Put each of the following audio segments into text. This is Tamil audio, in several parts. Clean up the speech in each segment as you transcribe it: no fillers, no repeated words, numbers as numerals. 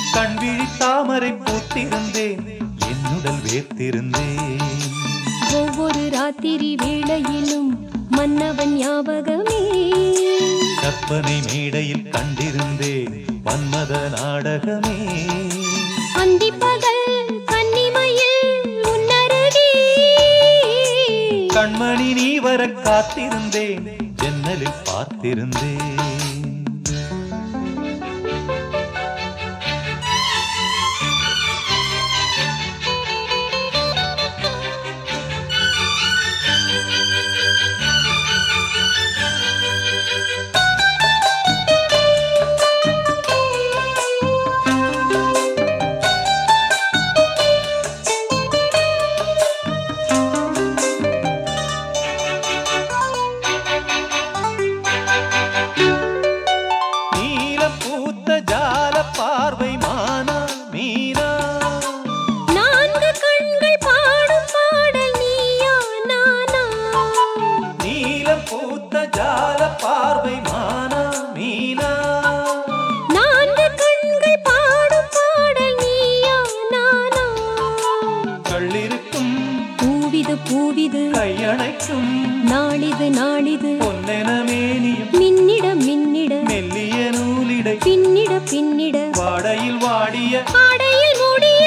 கண்விழி தாமரை பூத்திருந்தேன், என்னுடல் வேர்த்திருந்தேன். ஒவ்வொரு ராத்திரி வேளையிலும் மன்னவன் ஞாபகமே. கற்பனை மேடையில் கண்டிருந்தேன் மன்மத நாடகமே. அந்திப்பகல் கன்னிமையில் உன்னருகே. கண்மணி நீ வர காத்திருந்தேன், ஜன்னலில் பார்த்திருந்தேன். ஜால பார்வை மானா மீனா, நான்கு கண்கள் பாடும் பாடல் நீயா நானா. நீலம் பூத்த ஜால பார்வை மானா மீனா, நான்கு கண்கள் பாடும் பாடல் நீயா நானா. கள்ளிருக்கும் பூவிது பூவிது கையணைக்கும் நாளிது நாளிது. பொன்னென மேனியும் மின்னிட மின்னிட மெல்லிய நூலிடை பின்னிட பின்னிட வாடையில் வாடிய ஆடையில் மூடிய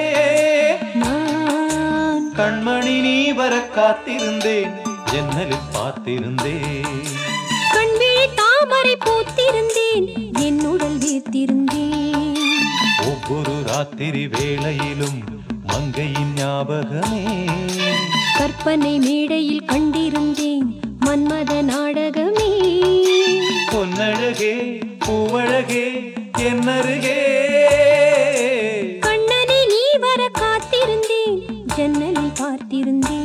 நான். கண்மணி நீ வர காத்திருந்தேன், ஜன்னலில் பார்த்திருந்தேன். கண்விழி தாமரை பூத்திருந்தேன், என்னுடல் வீர்த்திருந்தேன். ஒவ்வொரு ராத்திரி வேளையிலும் மங்கையின் ஞாபகமே. கற்பனை மேடையில் கண்டிருந்தேன் மன்மத நாடகமே. பொன்னழகே பூவழகே என்னருகே. கண்ணனை நீ வர காத்திருந்தேன், ஜன்னலில் பார்த்திருந்தேன்.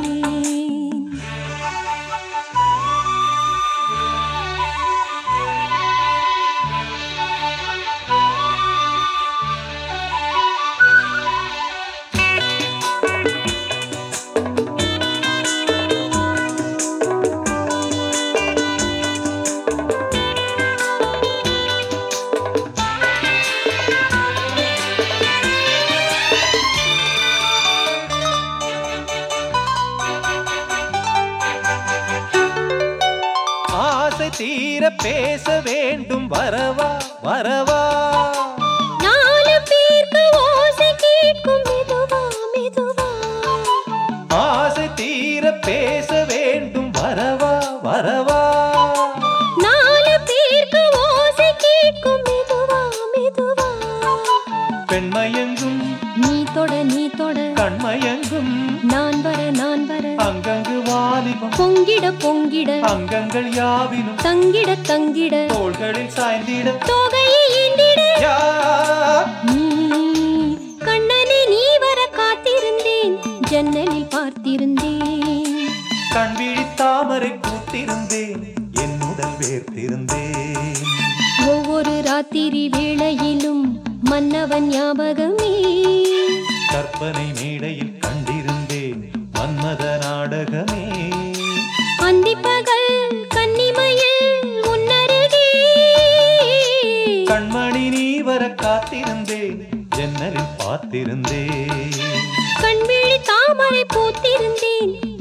தீர பேச வேண்டும் வரவா வரவா. நாலு பேருக்கு ஓசை கேட்கும் மெதுவா மெதுவா. ஆசை தீர பேச வேண்டும் வரவா வரவா. நாலு பேருக்கு ஓசை கேட்கும் மெதுவா மெதுவா. பெண்மயங்கும் நீ தொட நீ தொட கண்மயங்கும் நான் வர நான் வர. அங்கங்கு வாலிபம் பொங்கிட பொங்கிட அங்கங்கள் யாவினும் தங்கிட தங்கிட தோள்களில் சாய்ந்திட தோகையை ஏந்திட. யார் நீ கண்ணனை நீ வர காத்திருந்தேன், ஜன்னலில் பார்த்திருந்தேன். கண்விழி தாமரை பூத்திருந்தேன், என்னுடல் வேர்த்திருந்தேன். ஒவ்வொரு ராத்திரி வேளையிலும் மன்னவன் ஞாபகமே. கற்பனை மேடையில் கண்டிருந்தேன் மன்மத நாடகமே. அந்திப்பகல் கன்னிமையில் உன்னருகே. கண்மணி நீ வர காத்திருந்தேன், ஜன்னலில் பார்த்திருந்தேன். கண்விழி தாமரை பூத்திருந்தேன்,